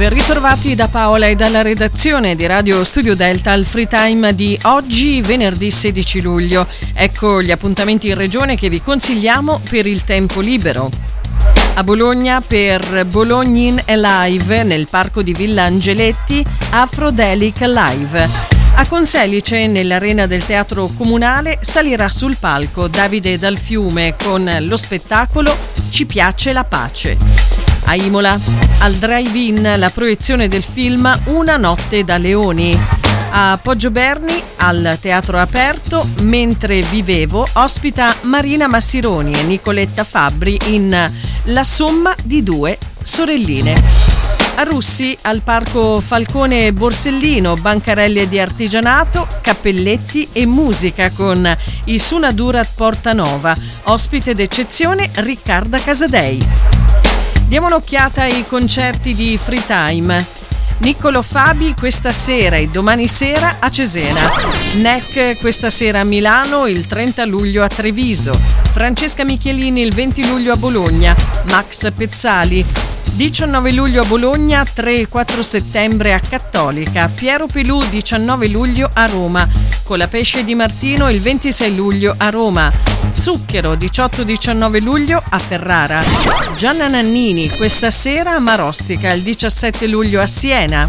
Ben ritrovati da Paola e dalla redazione di Radio Studio Delta al Free Time di oggi, venerdì 16 luglio. Ecco gli appuntamenti in regione che vi consigliamo per il tempo libero. A Bologna, per Bolognin Alive nel parco di Villa Angeletti, Afrodelic Live. A Conselice, nell'arena del Teatro Comunale, salirà sul palco Davide Dal Fiume con lo spettacolo Ci piace la pace. A Imola, al drive-in, la proiezione del film Una notte da leoni. A Poggioberni, al Teatro Aperto, Mentre vivevo, ospita Marina Massironi e Nicoletta Fabbri in La somma di due sorelline. A Russi, al Parco Falcone Borsellino, bancarelle di artigianato, cappelletti e musica con i Sunadurat Portanova, ospite d'eccezione Riccarda Casadei. Diamo un'occhiata ai concerti di Free Time. Niccolo Fabi questa sera e domani sera a Cesena. NEC questa sera a Milano, il 30 luglio a Treviso. Francesca Michelini il 20 luglio a Bologna. Max Pezzali 19 luglio a Bologna, 3 e 4 settembre a Cattolica. Piero Pelù 19 luglio a Roma. Colapesce di Martino il 26 luglio a Roma. Zucchero 18-19 luglio a Ferrara. Gianna Nannini questa sera a Marostica, il 17 luglio a Siena.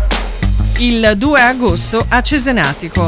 Il 2 agosto a Cesenatico.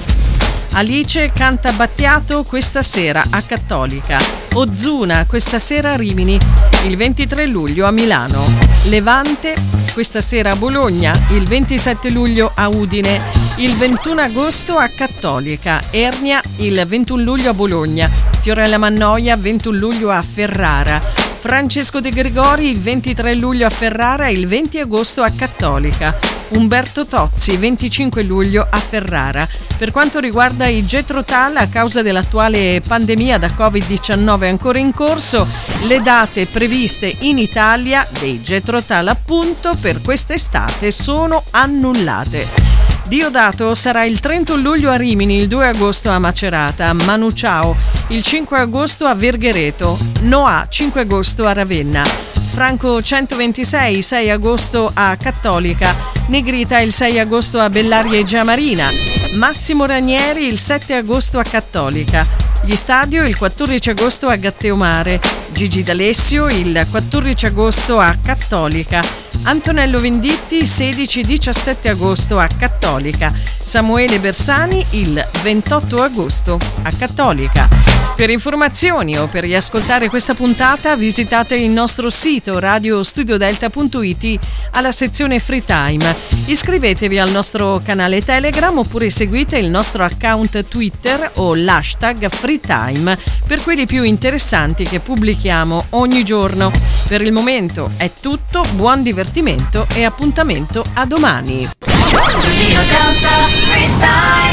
Alice canta Battiato questa sera a Cattolica. Ozuna questa sera a Rimini, il 23 luglio a Milano. Levante questa sera a Bologna, il 27 luglio a Udine, il 21 agosto a Cattolica. Ernia il 21 luglio a Bologna. Fiorella Mannoia 21 luglio a Ferrara. Francesco De Gregori il 23 luglio a Ferrara e il 20 agosto a Cattolica. Umberto Tozzi 25 luglio a Ferrara. Per quanto riguarda i Jethro Tull, a causa dell'attuale pandemia da Covid-19 ancora in corso, le date previste in Italia dei Jethro Tull appunto per quest'estate sono annullate. Diodato sarà il 31 luglio a Rimini, il 2 agosto a Macerata. Manu Ciao il 5 agosto a Verghereto. Noah 5 agosto a Ravenna. Franco 126 6 agosto a Cattolica. Negrita il 6 agosto a Bellaria e Giamarina. Massimo Ranieri il 7 agosto a Cattolica. Gli Stadio il 14 agosto a Gatteomare. Gigi D'Alessio il 14 agosto a Cattolica. Antonello Venditti 16-17 agosto a Cattolica. Samuele Bersani il 28 agosto a Cattolica. Per informazioni o per riascoltare questa puntata visitate il nostro sito radiostudiodelta.it alla sezione Free Time. Iscrivetevi al nostro canale Telegram oppure seguite il nostro account Twitter o l'hashtag FreeTime per quelli più interessanti che pubblichiamo ogni giorno. Per il momento è tutto, buon divertimento e appuntamento a domani. Studio Delta Free Time.